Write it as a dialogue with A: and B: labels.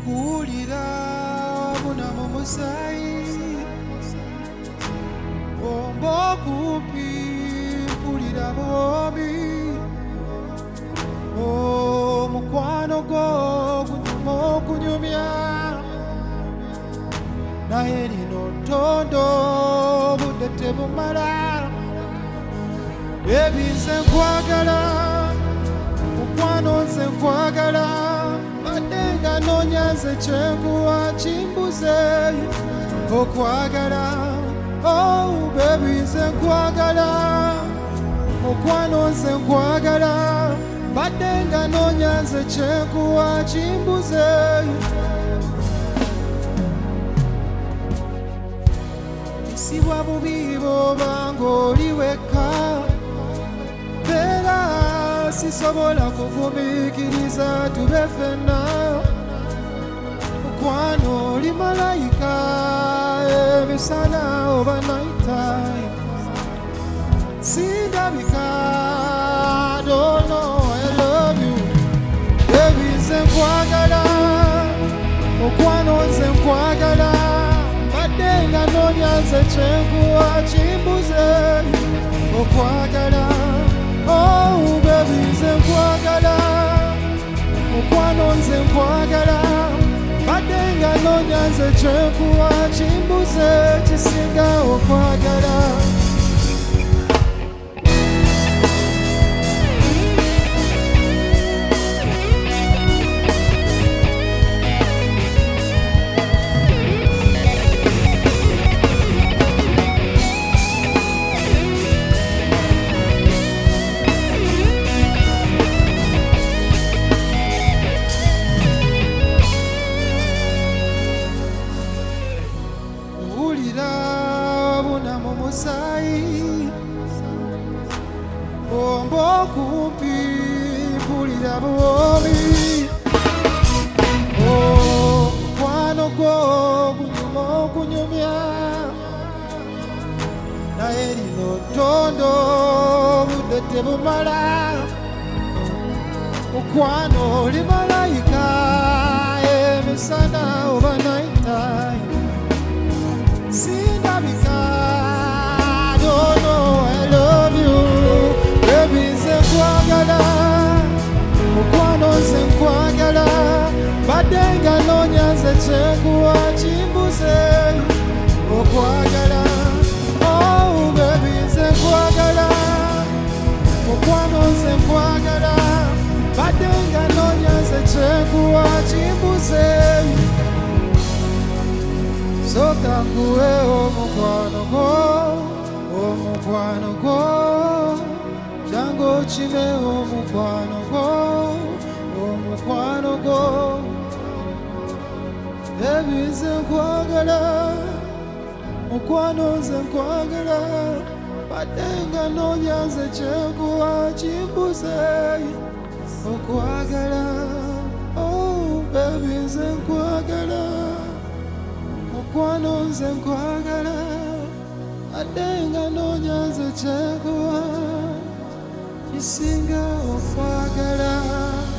A: Pulira buna mu musaayi omba okumpi mpulira bwomi omukwano gwo gunyuma okunyumya naye lino ntondo obudde tebumala bebi nze nkwagala mukwano nze nkwagala badde nga noonya nze kyenkuwa kimbuze okwagala oh bebi nze nkwagala mukwano nze nkwagala badde nga noonya nze kyenkuwa kimbuze isibwa bubi bw'oba ng'oli wekka beera sisobola kugumiikiriza tube ffenna mukwano oli malayika emisana oba nighttime sindabika dono I love you baby nze nkwagala mukwano nze nkwagala badde nga noonya nze kyenkuwa kimbuze okwagala oh baby nze nkwagala mukwano nze nkwagala badde nga noonya nze kyenkuwa kimbuze kisinga okwagala omba okumpi mpulira bwomi omukwano gwo gunyuma okunyumya naye lino ttondo obudde tebumala mukwano oli malayika emisana oba nighttime sindabika dono I love you baby nze nkwagala mukwano nze nkwagala badde nga noonya nze kyenkuwa kimbuze okwagala oh baby nze nkwagala mukwano nze nkwagala badde nga noonya nze kyenkuwa kimbuze soka nkuwe omukwano gwo omukwano gwo jango kime omukwano gwo omukwano gwo baby nze nkwagala mukwano nze nkwagala badde nga noonya nze kyenkuwa kimbuze okwagala oh baby nze nkwagala mukwano nze nkwagala badde nga noonya nze kyenkuwa kisinga okwagala